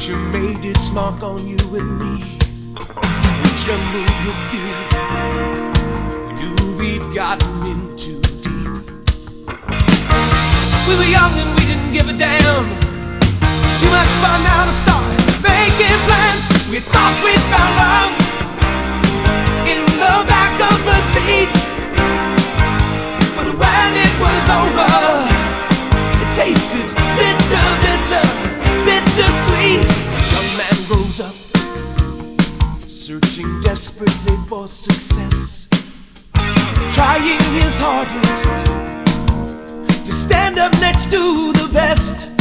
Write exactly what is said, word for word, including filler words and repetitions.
Nature made its mark on you and me. We trembled with fear. We knew we'd gotten in too deep. We were young and we didn't give a damn. Too much fun now to start making plans. We thought we'd found love in the back of the seat, but when it was over, it tasted bitter, bitter, bittersweet. A young man rose up, searching desperately for success, trying his hardest to stand up next to the best.